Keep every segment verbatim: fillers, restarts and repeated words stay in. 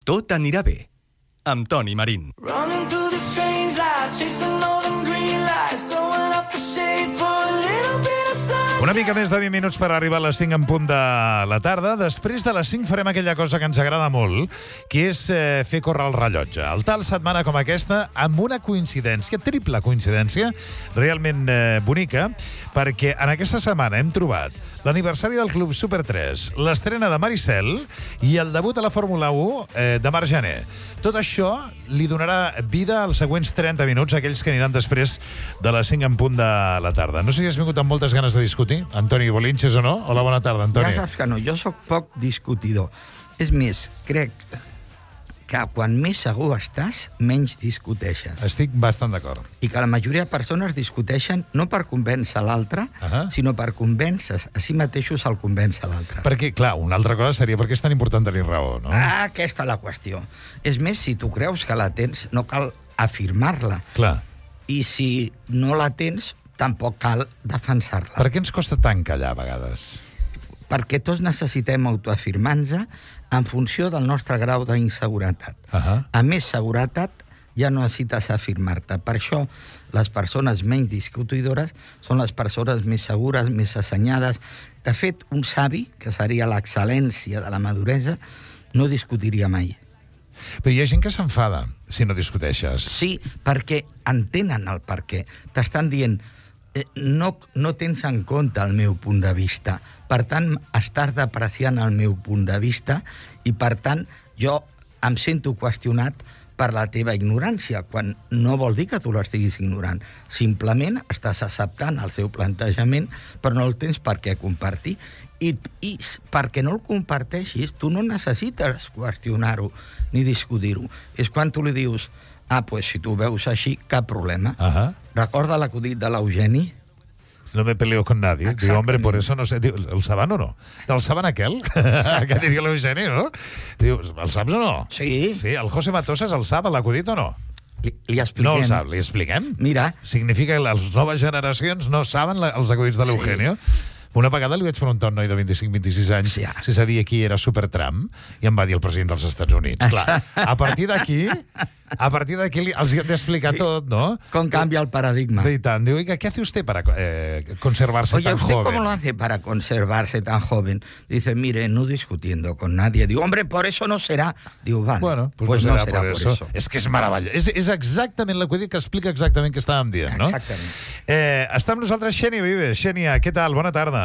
Tot anirà bé, amb Toni Marín. Una mica més de vint minuts per arribar a les cinc en punt de la tarda. Després de les cinc farem aquella cosa que ens agrada molt, que és eh, fer córrer el rellotge. El tal setmana com aquesta, amb una coincidència, triple coincidència, realment eh, bonica, perquè en aquesta setmana hem trobat l'aniversari del Club Super tres, l'estrena de Maricel i el debut a la Fórmula u eh, de Marc Jané. Tot això li donarà vida als següents trenta minuts, aquells que aniran després de les cinc en punt de la tarda. No sé si has vingut amb moltes ganes de discutir, Antoni Bolinches, o no? Hola, bona tarda, Antoni. Ja saps que no, jo sóc poc discutidor. És més, crec que quan més segur estàs, menys discuteixes. Estic bastant d'acord. I que la majoria de persones discuteixen no per convèncer l'altre, uh-huh. sinó per convèncer a si mateixos el convèncer l'altre. Perquè, clar, una altra cosa seria per què és tan important tenir raó, no? Ah, aquesta és la qüestió. És més, si tu creus que la tens, no cal afirmar-la. Clar. I si no la tens, tampoc cal defensar-la. Per què ens costa tant callar, a vegades? Perquè tots necessitem autoafirmar-nos en funció del nostre grau d'inseguretat. Uh-huh. A més seguretat, ja no necessites afirmar-te. Per això, les persones menys discutidores són les persones més segures, més assenyades. De fet, un savi, que seria l'excel·lència de la maduresa, no discutiria mai. Però hi ha gent que s'enfada si no discuteixes. Sí, perquè entenen el per què. T'estan dient... Eh, no, no tens en compte el meu punt de vista. Per tant, estàs depreciant el meu punt de vista i, per tant, jo em sento qüestionat per la teva ignorància, quan no vol dir que tu l'estiguis ignorant. Simplement estàs acceptant el seu plantejament, però no el tens per què compartir. I, i perquè no el comparteixis, tu no necessites qüestionar-ho ni discutir-ho. És quan tu li dius... Ah, pues si tu veus així, cap problema. Uh-huh. Recorda l'acudit de l'Eugeni? No me peleo con nadie. Exactament. Diu, hombre, por eso no sé... Diu, el saben o no? El saben aquel? Que diria l'Eugeni, no? Diu, el saps o no? Sí. Sí, el José Matosas el sap, l'acudit o no? Li, li expliquem. No el sap, li expliquem? Mira. Significa que les noves generacions no saben la, els acudits de l'Eugenio. Sí. Una vegada li vaig preguntar a un noi de vint-i-cinc vinti-sis anys sí. si sabia qui era Supertramp i em va dir el president dels Estats Units. Clar, a partir d'aquí, a partir d'aquí els hem d'explicar sí. tot, ¿no? Com canvia el paradigma. Y tan, digo, oiga, ¿qué hace usted para eh, conservarse Oye, tan ¿usted joven? cómo lo hace para conservarse tan joven? Dice, mire, no discutiendo con nadie. Digo, hombre, por eso no será. Digo, vale, bueno, pues, pues no serà, no serà por, por eso. eso. És que és meravellós. És, és exactament l'acudit que explica exactament què estàvem dient, no? Exactament. Eh, està amb nosaltres Xènia Vives. Xènia, què tal? Bona tarda.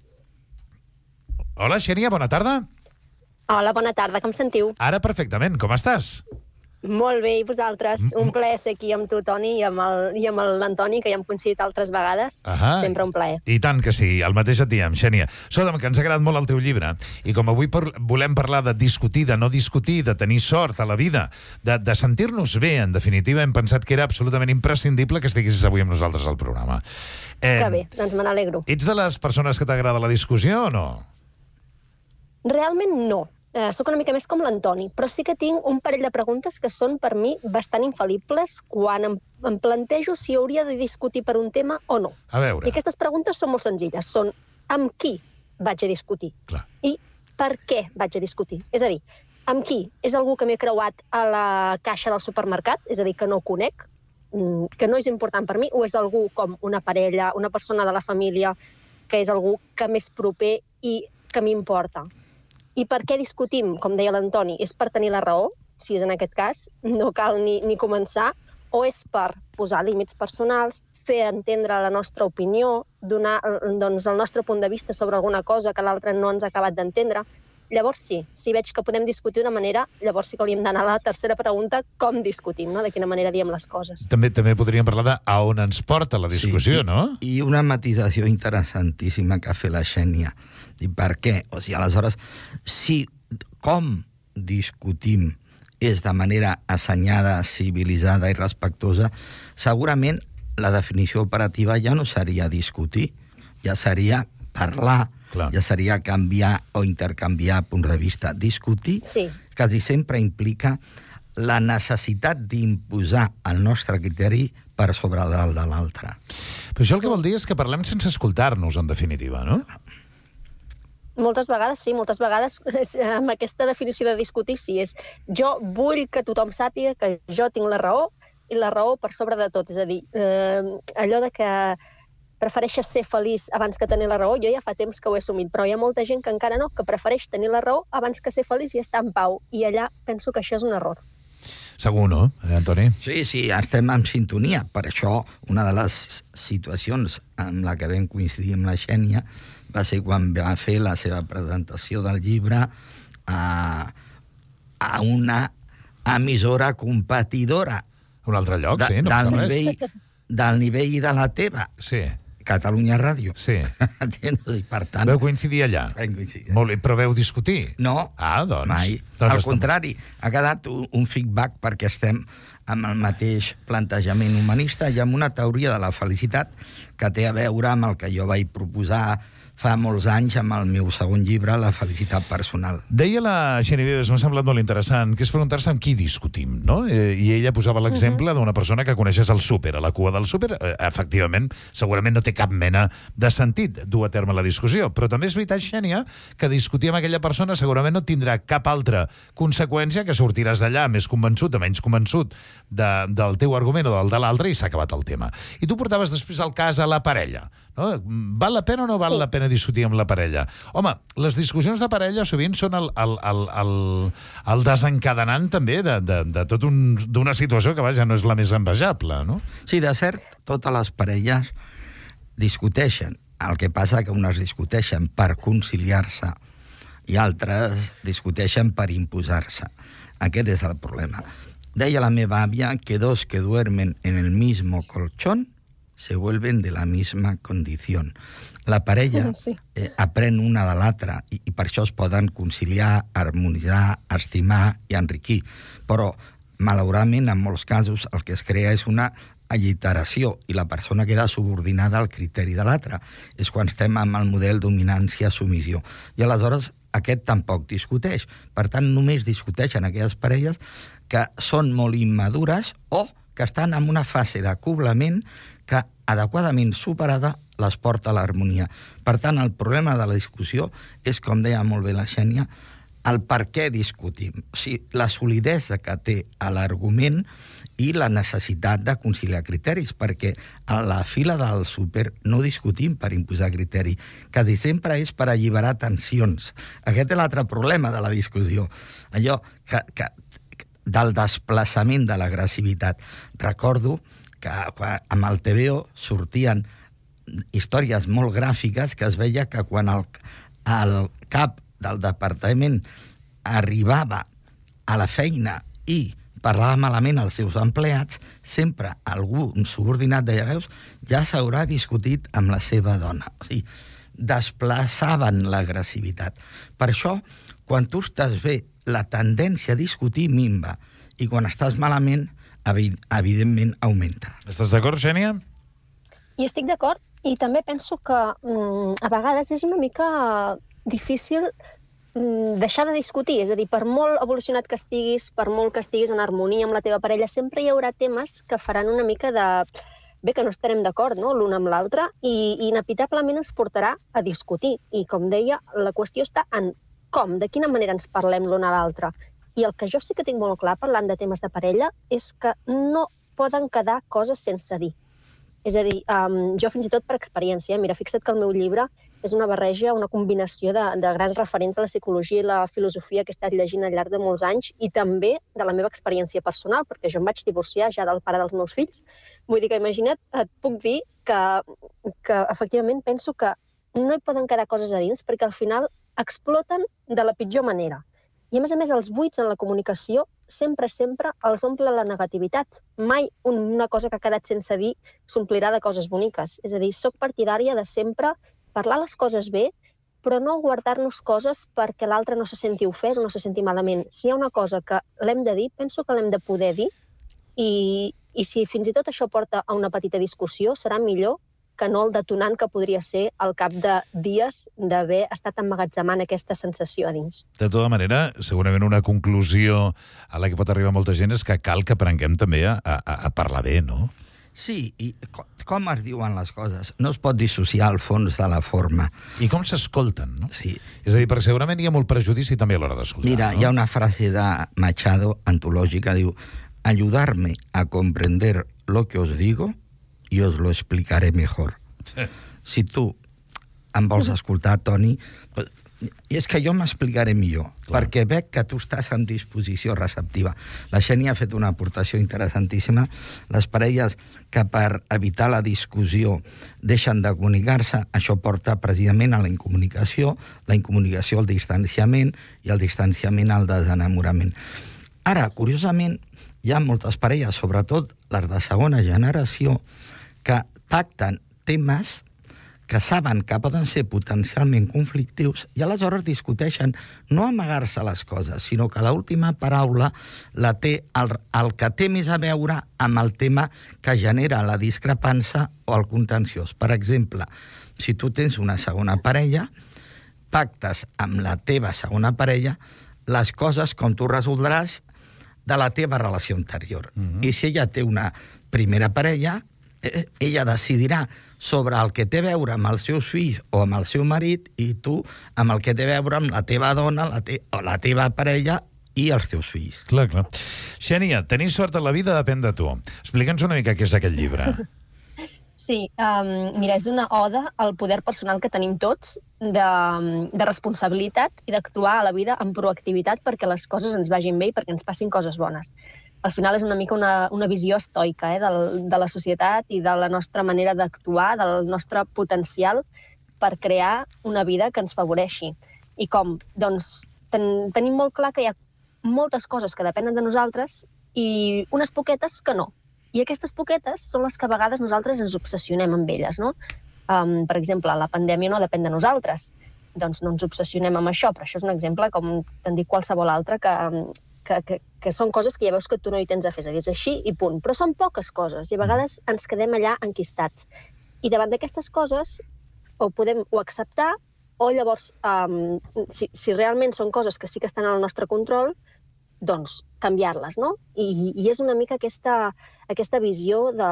Hola, Xènia, bona tarda. Hola, bona tarda, com sentiu? Ara perfectament, com estàs? Molt bé, i vosaltres? Un plaer ser aquí amb tu, Toni, i amb el, i amb l'Antoni, que ja hem coincidit altres vegades. Ahà. Sempre un plaer. I tant que sí, el mateix et diem, Xènia. Escolta'm, que ens ha agradat molt el teu llibre, i com avui par volem parlar de discutir, de no discutir, de tenir sort a la vida, de, de sentir-nos bé, en definitiva, hem pensat que era absolutament imprescindible que estiguessis avui amb nosaltres al programa. Eh, que bé, doncs me n'alegro. Ets de les persones que t'agrada la discussió o no? Realment no. Eh, soc una mica més com l'Antoni, però sí que tinc un parell de preguntes que són per mi bastant infal·libles quan em, em plantejo si hauria de discutir per un tema o no. A veure. I aquestes preguntes són molt senzilles. Són amb qui vaig a discutir? Clar. I per què vaig a discutir? És a dir, amb qui? És algú que m'he creuat a la caixa del supermercat? És a dir, que no conec? Que no és important per mi? O és algú com una parella, una persona de la família, que és algú que m'és proper i que m'importa? I per què discutim, com deia l'Antoni? És per tenir la raó, si és en aquest cas, no cal ni, ni començar, o és per posar límits personals, fer entendre la nostra opinió, donar doncs, el nostre punt de vista sobre alguna cosa que l'altre no ens ha acabat d'entendre? Llavors sí, si veig que podem discutir d'una manera, llavors sí que hauríem d'anar a la tercera pregunta, com discutim, no? De quina manera diem les coses. També també podríem parlar de a on ens porta la discussió, sí, i, no? I una matisació interessantíssima que ha fet la Xènia. I per què? O sigui, aleshores, si com discutim és de manera assenyada, civilitzada i respectuosa, segurament la definició operativa ja no seria discutir, ja seria parlar, clar. Ja seria canviar o intercanviar punts de vista. Discutir sí. quasi sempre implica la necessitat d'imposar el nostre criteri per sobre del de l'altre. Però això el que vol dir és que parlem sense escoltar-nos, en definitiva, no? Moltes vegades, sí, moltes vegades amb aquesta definició de discutir, sí, és jo vull que tothom sàpiga que jo tinc la raó i la raó per sobre de tot. És a dir, eh, allò de que prefereixes ser feliç abans que tenir la raó, jo ja fa temps que ho he assumit, però hi ha molta gent que encara no, que prefereix tenir la raó abans que ser feliç i estar en pau. I allà penso que això és un error. Segur, no, eh, Antoni? Sí, sí, estem en sintonia. Per això, una de les situacions amb la que vam coincidir amb la Xènia va ser quan va fer la seva presentació del llibre a, a una emissora competidora. A un altre lloc, de, sí, no del, passa res. nivell, del nivell de la teva, Sí, Catalunya Ràdio. sí. I per tant... Veu coincidir allà? vam coincidir. Molt bé, però veu discutir? No, Ah, doncs... mai. Doncs Al està- contrari, ha quedat un, un feedback perquè estem amb el mateix plantejament humanista i amb una teoria de la felicitat que té a veure amb el que jo vaig proposar fa molts anys amb el meu segon llibre, La felicitat personal. Deia la Xènia Vives, m'ha semblat molt interessant, que és preguntar-se amb qui discutim, no? Eh, I ella posava l'exemple uh -huh. d'una persona que coneixes al súper, a la cua del súper. Eh, efectivament, segurament no té cap mena de sentit dur a terme la discussió, però també és veritat, Xènia, que discutir amb aquella persona segurament no tindrà cap altra conseqüència, que sortiràs d'allà més convençut o menys convençut de, del teu argument o del de l'altre i s'ha acabat el tema. I tu portaves després el cas a la parella, no? Val la pena o no val Sí. la pena discutir amb la parella? Home, les discussions de parella sovint són el, el, el, el, el desencadenant també de, de, de tot un, d'una situació que, vaja, no és la més envejable, no? Sí, de cert, totes les parelles discuteixen. El que passa que unes discuteixen per conciliar-se i altres discuteixen per imposar-se. Aquest és el problema. Deia la meva àvia que dos que duermen en el mismo colchón se vuelven de la misma condición. La parella Sí. eh, aprèn una de l'altra i, i per això es poden conciliar, harmonitzar, estimar i enriquir. Però, malauradament, en molts casos, el que es crea és una alliteració i la persona queda subordinada al criteri de l'altre. És quan estem amb el model dominància-submissió. I aleshores aquest tampoc discuteix. Per tant, només discuteixen aquelles parelles que són molt immadures o que estan en una fase d'acoblament que, adequadament superada, les porta a l'harmonia. Per tant, el problema de la discussió és, com deia molt bé la Xènia, el per què discutim. O sigui, la solidesa que té l'argument i la necessitat de conciliar criteris, perquè a la fila del súper no discutim per imposar criteri, quasi sempre és per alliberar tensions. Aquest és l'altre problema de la discussió. Allò que, que, del desplaçament de l'agressivitat. Recordo que quan, amb el T V O sortien històries molt gràfiques que es veia que quan el, el cap del departament arribava a la feina i parlava malament als seus empleats, sempre algú, un subordinat, deia, veus, ja s'haurà discutit amb la seva dona. O sigui, desplaçaven l'agressivitat. Per això, quan tu estàs bé, la tendència a discutir minva, i quan estàs malament, evidentment augmenta. Estàs d'acord, Xènia? I estic d'acord, i també penso que mm, a vegades és una mica difícil mm, deixar de discutir. És a dir, per molt evolucionat que estiguis, per molt que estiguis en harmonia amb la teva parella, sempre hi haurà temes que faran una mica de... Bé, que no estarem d'acord, no?, l'un amb l'altre, i, i inevitablement ens portarà a discutir. I, com deia, la qüestió està en com, de quina manera ens parlem l'un a l'altre. I el que jo sí que tinc molt clar, parlant de temes de parella, és que no poden quedar coses sense dir. És a dir, um, jo fins i tot per experiència, mira, fixa't que el meu llibre és una barreja, una combinació de, de grans referents de la psicologia i la filosofia que he estat llegint al llarg de molts anys i també de la meva experiència personal, perquè jo em vaig divorciar ja del pare dels meus fills. Vull dir que, imagina't, et puc dir que, que efectivament penso que no hi poden quedar coses a dins perquè al final exploten de la pitjor manera. I, a més a més, els buits en la comunicació sempre, sempre els omple la negativitat. Mai una cosa que ha quedat sense dir s'omplirà de coses boniques. És a dir, soc partidària de sempre parlar les coses bé, però no guardar-nos coses perquè l'altre no se senti ofès o no se senti malament. Si hi ha una cosa que l'hem de dir, penso que l'hem de poder dir, i, i si fins i tot això porta a una petita discussió, serà millor que no el detonant que podria ser al cap de dies d'haver estat emmagatzemant aquesta sensació a dins. De tota manera, segurament una conclusió a la que pot arribar molta gent és que cal que aprenguem també a, a, a parlar bé, no? Sí, i co- com es diuen les coses? No es pot dissociar el fons de la forma. I com s'escolten, no? Sí. És a dir, perquè segurament hi ha molt prejudici també a l'hora d'escoltar. Mira, no? hi ha una frase de Machado, antològica, diu: ayudarme a comprender lo que os digo y os lo explicaré mejor. Sí. Si tu em vols escoltar, Toni, i és que jo m'explicaré millor, Clar. perquè veig que tu estàs en disposició receptiva. La Xènia ha fet una aportació interessantíssima. Les parelles que per evitar la discussió deixen de comunicar-se, això porta precisament a la incomunicació, la incomunicació al distanciament i el distanciament al desenamorament. Ara, curiosament, hi ha moltes parelles, sobretot les de segona generació, que pacten temes que saben que poden ser potencialment conflictius i aleshores discuteixen no amagar-se les coses, sinó que l'última paraula la té el, el que té més a veure amb el tema que genera la discrepància o el contenciós. Per exemple, si tu tens una segona parella, pactes amb la teva segona parella les coses com tu resoldràs de la teva relació anterior. Mm-hmm. I si ella té una primera parella, eh, ella decidirà sobre el que té a veure amb els seus fills o amb el seu marit i tu amb el que té a veure amb la teva dona la te o la teva parella i els teus fills. Clar, clar. Xènia, tenir sort a la vida depèn de tu. Explica'ns una mica què és aquest llibre. Sí, um, mira, és una oda al poder personal que tenim tots de, de responsabilitat i d'actuar a la vida amb proactivitat perquè les coses ens vagin bé i perquè ens passin coses bones. Al final és una mica una, una visió estoica eh, del, de la societat i de la nostra manera d'actuar, del nostre potencial per crear una vida que ens favoreixi. I com? Doncs ten, tenim molt clar que hi ha moltes coses que depenen de nosaltres i unes poquetes que no. I aquestes poquetes són les que a vegades nosaltres ens obsessionem amb elles, no? Um, per exemple, la pandèmia no depèn de nosaltres, doncs no ens obsessionem amb això, però això és un exemple, com t'han dit qualsevol altre, que, que, que, que són coses que ja veus que tu no hi tens a fer, és a dir, és així i punt. Però són poques coses i a vegades ens quedem allà enquistats. I davant d'aquestes coses o podem o acceptar o llavors, um, si, si realment són coses que sí que estan al nostre control, doncs canviar-les, no? I, i és una mica aquesta, aquesta visió de,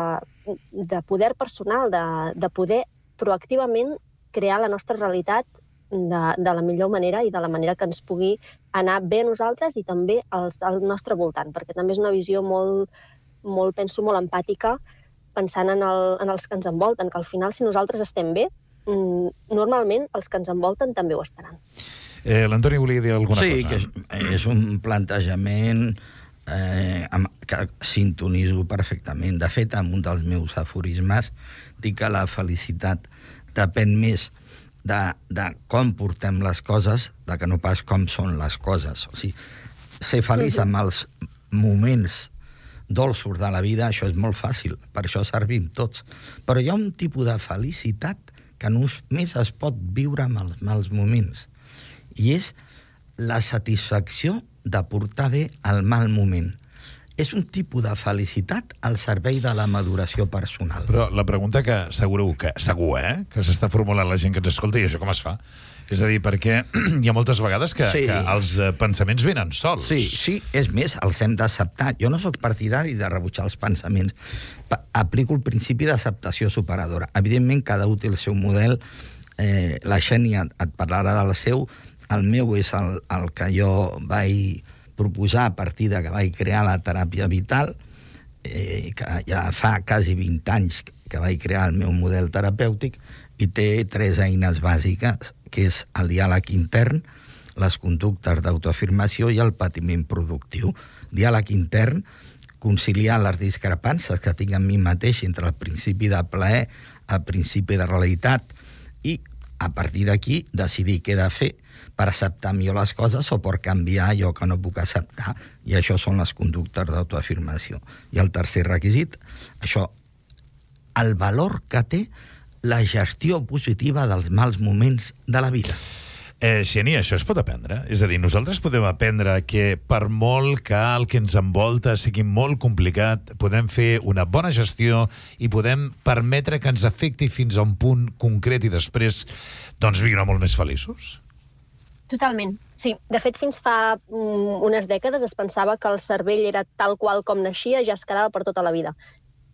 de poder personal, de, de poder proactivament crear la nostra realitat de, de la millor manera i de la manera que ens pugui anar bé a nosaltres i també als, al nostre voltant, perquè també és una visió molt, molt penso, molt empàtica, pensant en, el, en els que ens envolten, que al final, si nosaltres estem bé, normalment els que ens envolten també ho estaran. Eh, L'Antoni volia dir alguna sí, cosa. Sí, que és, és un plantejament eh, amb, que sintonizo perfectament. De fet, en un dels meus aforismes dic que la felicitat depèn més de, de com portem les coses de que no pas com són les coses. O sigui, ser feliç amb els moments dolços de la vida, això és molt fàcil, per això servim tots. Però hi ha un tipus de felicitat que només es pot viure amb els mals moments. I és la satisfacció de portar bé el mal moment. És un tipus de felicitat al servei de la maduració personal. Però la pregunta que segur, que, segur eh, que s'està formulant la gent que ens escolta, i això com es fa? És a dir, perquè hi ha moltes vegades que, sí. que els pensaments venen sols. Sí, sí, és més, els hem d'acceptar. Jo no sóc partidari de rebutjar els pensaments. Aplico el principi d'acceptació superadora. Evidentment, cada un té el seu model. Eh, la Xènia et parlarà del seu. El meu és el, el que jo vaig proposar a partir de que vaig crear la teràpia vital, eh, que ja fa quasi vint anys que vaig crear el meu model terapèutic, i té tres eines bàsiques, que és el diàleg intern, les conductes d'autoafirmació i el patiment productiu. Diàleg intern, conciliar les discrepàncies que tinc en mi mateix entre el principi de plaer, el principi de realitat, i a partir d'aquí decidir què he de fer per acceptar millor les coses o per canviar allò que no puc acceptar. I això són les conductes d'autoafirmació. I el tercer requisit, això, el valor que té la gestió positiva dels mals moments de la vida. Eh, Xènia, això es pot aprendre? És a dir, nosaltres podem aprendre que per molt que el que ens envolta sigui molt complicat, podem fer una bona gestió i podem permetre que ens afecti fins a un punt concret i després doncs viure molt més feliços? Totalment, sí. De fet, fins fa mm, unes dècades es pensava que el cervell era tal qual com naixia i ja es quedava per tota la vida.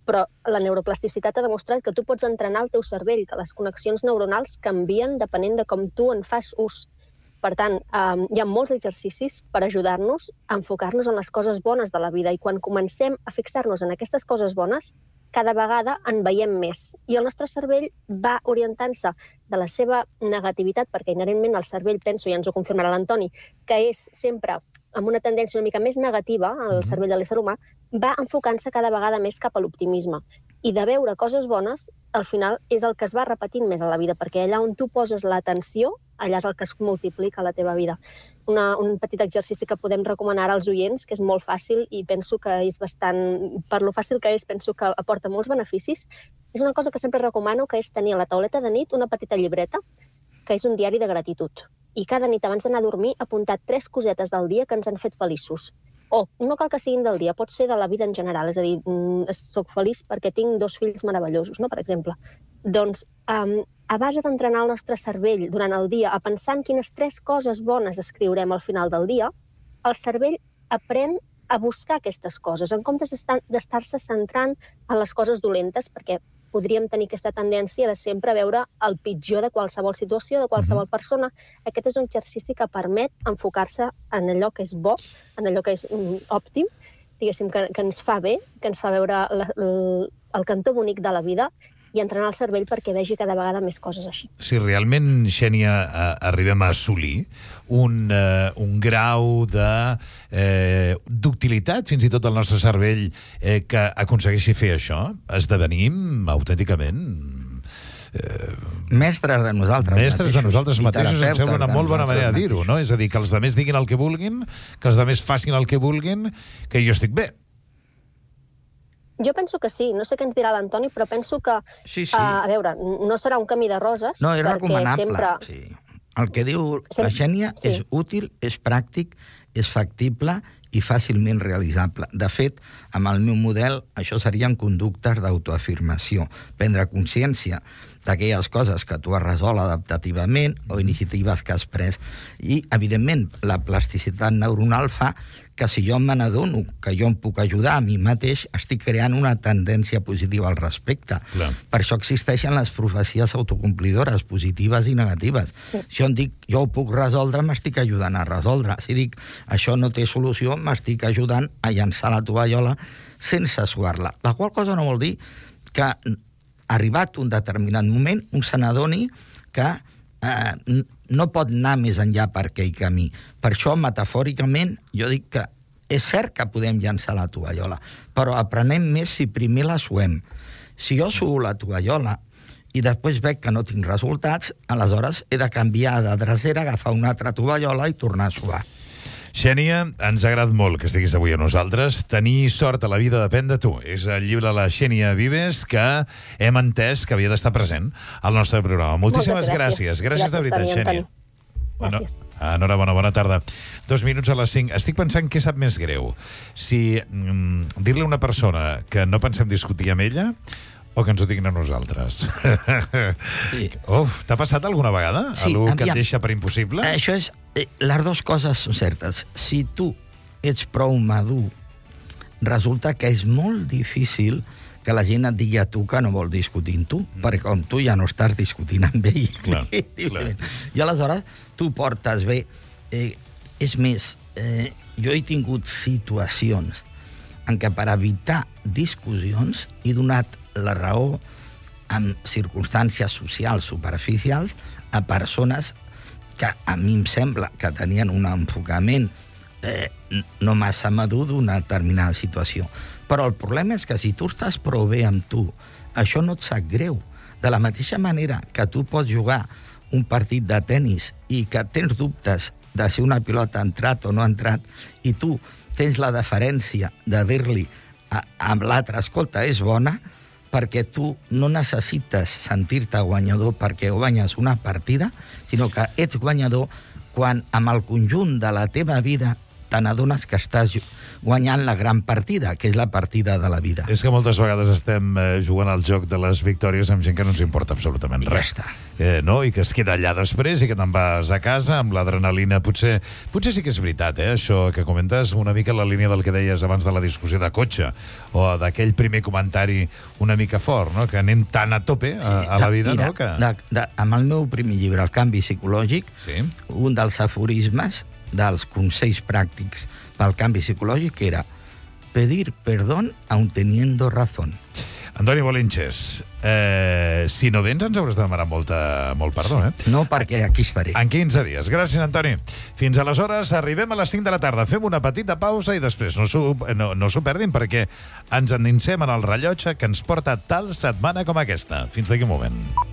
però la neuroplasticitat ha demostrat que tu pots entrenar el teu cervell, que les connexions neuronals canvien depenent de com tu en fas ús. Per tant, eh, hi ha molts exercicis per ajudar-nos a enfocar-nos en les coses bones de la vida, i quan comencem a fixar-nos en aquestes coses bones, cada vegada en veiem més. I el nostre cervell va orientant-se de la seva negativitat, perquè inherentment el cervell, penso, i ens ho confirmarà l'Antoni, que és sempre amb una tendència una mica més negativa, el cervell de l'ésser humà, va enfocant-se cada vegada més cap a l'optimisme. I de veure coses bones, al final, és el que es va repetint més a la vida, perquè allà on tu poses l'atenció, allà és el que es multiplica a la teva vida. Una, un petit exercici que podem recomanar als oients, que és molt fàcil i penso que és bastant... Per lo fàcil que és, penso que aporta molts beneficis. És una cosa que sempre recomano, que és tenir a la tauleta de nit una petita llibreta, que és un diari de gratitud. I cada nit, abans d'anar a dormir, apuntar tres cosetes del dia que ens han fet feliços. O no cal que siguin del dia, pot ser de la vida en general. És a dir, soc feliç perquè tinc dos fills meravellosos, no? Per exemple. Doncs, um, a base d'entrenar el nostre cervell durant el dia a pensar en quines tres coses bones escriurem al final del dia, el cervell aprèn a buscar aquestes coses, en comptes d'estar-se centrant en les coses dolentes, perquè podríem tenir aquesta tendència de sempre veure el pitjor de qualsevol situació, de qualsevol mm-hmm. persona. Aquest és un exercici que permet enfocar-se en allò que és bo, en allò que és um, òptim, diguéssim, que, que ens fa bé, que ens fa veure la, el, el cantó bonic de la vida, i entrenar el cervell perquè vegi cada vegada més coses així. Si realment, Xènia, eh, arribem a assolir un, eh, un grau de eh, d'utilitat, fins i tot del nostre cervell, eh, que aconsegueixi fer això, esdevenim autènticament... Eh, mestres de nosaltres mestres mateixos. de nosaltres mateixos, em sembla una molt bona manera de dir-ho, no? És a dir, que els altres diguin el que vulguin, que els altres facin el que vulguin, que jo estic bé. Jo penso que sí, no sé què ens dirà l'Antoni, però penso que, sí, sí. Uh, a veure, no serà un camí de roses. No, és recomanable. Sempre... Sí. El que diu la Xènia sí. és útil, és pràctic, és factible i fàcilment realitzable. De fet, amb el meu model, això serien conductes d'autoafirmació. Prendre consciència d'aquelles coses que tu has resolt adaptativament o iniciatives que has pres. I, evidentment, la plasticitat neuronal fa que si jo me n'adono que jo em puc ajudar a mi mateix, estic creant una tendència positiva al respecte. Clar. Per això existeixen les profecies autocomplidores, positives i negatives. Sí. Si jo dic, jo ho puc resoldre, m'estic ajudant a resoldre. Si dic, això no té solució, m'estic ajudant a llançar la tovallola sense suar-la. La qual cosa no vol dir que, arribat un determinat moment, un se n'adoni que eh, no pot anar més enllà per aquell camí. Per això, metafòricament, jo dic que és cert que podem llançar la tovallola, però aprenem més si primer la suem. Si jo suo la tovallola i després veig que no tinc resultats, aleshores he de canviar de drecera, agafar una altra tovallola i tornar a suar. Xènia, ens ha agradat molt que estiguis avui a nosaltres. Tenir sort a la vida depèn de tu. És el llibre de la Xènia Vives que hem entès que havia d'estar present al nostre programa. Moltíssimes gràcies. Gràcies, gràcies de veritat, Xènia. Gràcies. Enhorabona, bona tarda. Dos minuts a les cinc. Estic pensant què sap més greu. Si mm, dir-li a una persona que no pensem discutir amb ella o que ens ho diguin a nosaltres. Sí. Uf, t'ha passat alguna vegada? Sí, algú que aviam, et deixa per impossible? Això és... Eh, les dues coses són certes. Si tu ets prou madur, resulta que és molt difícil que la gent et digui a tu que no vol discutir amb tu, mm. perquè com tu ja no estàs discutint amb ell. Clar, clar. I aleshores tu portes bé. Eh, és més, eh, jo he tingut situacions en què per evitar discussions he donat la raó en circumstàncies socials superficials a persones que a mi em sembla que tenien un enfocament eh, no massa madur d'una determinada situació. Però el problema és que si tu estàs prou bé amb tu, això no et sap greu. De la mateixa manera que tu pots jugar un partit de tennis i que tens dubtes de si una pilota ha entrat o no ha entrat, i tu tens la deferència de dir-li a, a l'altre, escolta, és bona, perquè tu no necessites sentir-te guanyador perquè guanyes una partida, sinó que ets guanyador quan amb el conjunt de la teva vida te n'adones que estàs guanyant la gran partida, que és la partida de la vida. És que moltes vegades estem eh, jugant al joc de les victòries amb gent que no ens importa absolutament I ja res. està. Eh, no? I que es queda allà després i que te'n vas a casa amb l'adrenalina. Potser, potser sí que és veritat, eh, això que comentes, una mica la línia del que deies abans de la discussió de cotxe, o d'aquell primer comentari una mica fort, no? Que anem tan a tope a, a la vida, Mira, no? Que... de, de, amb el meu primer llibre, El canvi psicològic, Sí. un dels aforismes dels consells pràctics pel canvi psicològic era pedir perdón aun teniendo razón. Antoni Bolinches, eh, si no vens ens hauràs de demanar molta, molt perdó, eh? No, perquè aquí estaré. En quinze dies. Gràcies, Antoni. Fins aleshores, arribem a les cinc de la tarda. Fem una petita pausa i després no s'ho no, no s'ho perdin perquè ens endinsem en el rellotge que ens porta tal setmana com aquesta. Fins d'aquí un moment.